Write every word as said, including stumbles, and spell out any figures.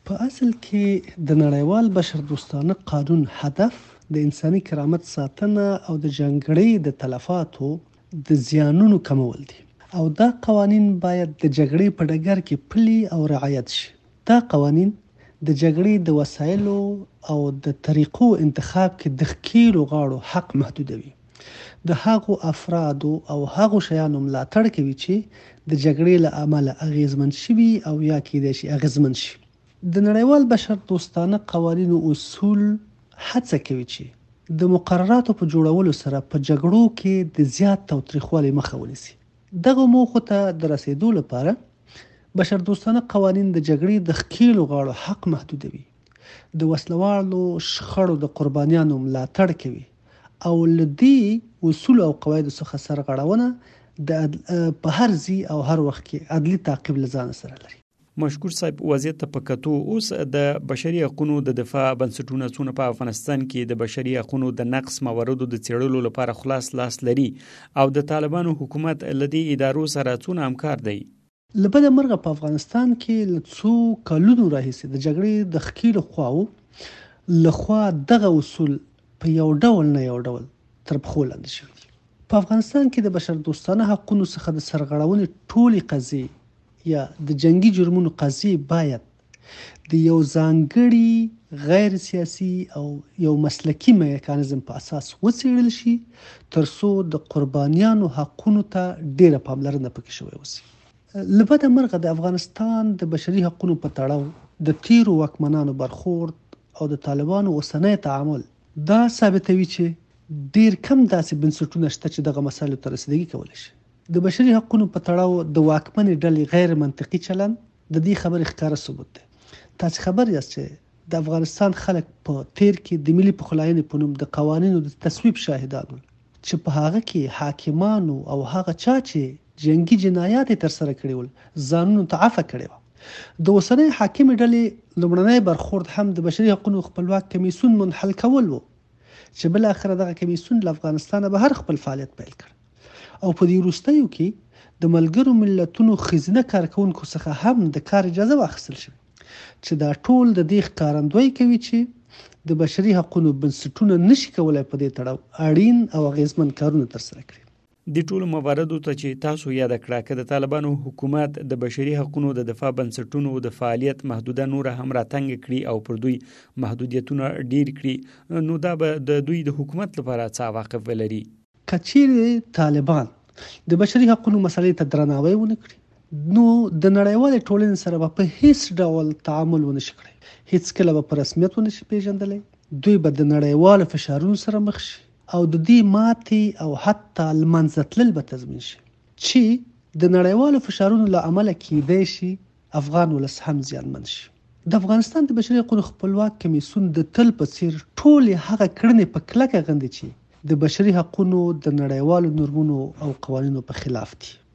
په اصل کې د نړیوال بشردوستانه قانون هدف د انساني کرامت ساتنه او د جګړې د تلفاتو د زیانونو کمول دي او دا قوانین باید د جګړې په ډګر کې پلي او رعایت شي. دا قوانین د جګړې د وسایلو او د طریقو انتخاب کې د ښکیلو غاړو حق محدودوي. د هغو افرادو او هغو شیانو ملاتړ کوي چې د جګړې له امله اغیزمن شوي او یا کېدای شي اغیزمن شي. د نړیوال بشر دوستانه قوانینو اصول هڅه کوي چې د مقرراتو په جوړولو سره په جګړو کې د زیات تاوتریخوالي مخه ونیسي. دغه موخو ته د رسیدو لپاره بشر دوستانه قوانین د جګړې د ښکیلو غاړو حق محدودوي، د وسلوالو شخړو د قربانیانو ملاتړ کوي او له دې اصول او قواعدو څخه سرغړونه د په هر ځای او هر وخت کې عدلي تعقیب له ځان سره لري. مشکور صاحب، وضعیت ته په کتو اوس د بشري حقوقو د دفاع بنسټونه څونه په افغانستان کې د بشري حقوقو د نقص مواردو د څېړلو لپاره خلاص لاس لري او د طالبانو حکومت لدی ادارو سره څونه همکار دی؟ لبد مرغه په افغانستان کې له څو کلونو راهیسې د جګړې د ښکیلو خواو لخوا دغه اصول په یو ډول نه یو ډول تر پښو لاندې شوي دي. په افغانستان کې د بشر دوستانه حقوقو څخه د سرغړونې ټولې قضیې یا د جنگي جرمونو قضیې باید د یو ځانګړي غیر سیاسي او یو مسلکي میکانیزم په اساس وڅېړل شي تر څو د قربانیانو حقونو ته ډیره پاملرنه پکې شوې وسي. له بده مرغه د افغانستان د بشري حقوقو په تړاو د تیرو واکمنانو برخورد او د طالبانو اوسنی تعامل دا ثابتوي چې ډیر کم داسې بنسټونه شته چې دغه مسایلو ته رسیدګي کولی شي. د بشري حقوقو په تړاو د واکمنې ډلې غیر منطقي چلند د دې خبرې ښکاره ثبوت دی. تاسو خبر یاست چې د افغانستان خلک په تیر کې د ملي پخلاینې په نوم د قوانینو د تصویب شاهدان ول چې په هغه کې حاکمانو او هغه چا چې جنگي جنایات تر سره کړي ول ځانونو ته عفو کړي وو. د اوسنۍ حاکمې ډلې لومړنی برخورد هم د بشري حقوقو خپلواک کمیسیون منحل کول وو چې بل اخر دغه کمیسیون له افغانستان بهر خپل فعالیت پیل کړ او په دې وروستیو کې د ملګرو ملتونو ښځینه کارکوونکو څخه هم د کار اجازه واخیستل شوې چې دا ټول د دې ښکارندویي کوي چې د بشري حقوقو بنسټونه نشي کولای په دې تړاو اړین او اغیزمن کارونه ترسره کړي. د ټولو مواردو ته چې تاسو یاد کړه که د طالبانو حکومت د بشري حقوقو د دفاع بنسټونو د فعالیت محدوده نور هم راتنګ کړي او پر دوی محدودیتونه ډیر کړي نو دا به د دوی د حکومت لپاره څه عواقب ولري؟ که چیرې طالبان د بشري حقوقو مسلې ته درناوی ونه کړي نو د نړیوالې ټولنې سره به په هیڅ ډول تعامل ونه شي کړی، هیڅ کله به په رسمیت ونه شي پیژندلی. دوی به د نړیوالو فشارونو سره مخ شي او د دې ماتې او حتی له منځه تلل به تضمین شي چې د نړیوالو فشارونو له امله کېدای شي افغان ولس هم زیانمن شي. د افغانستان د بشري حقوقو خپلواک کمیسیون د تل په څیر ټولې هغه کړنې په کلکه غندي چې د بشري حقوقو د نړیوالو نورمونو او قوانینو په خلاف دي.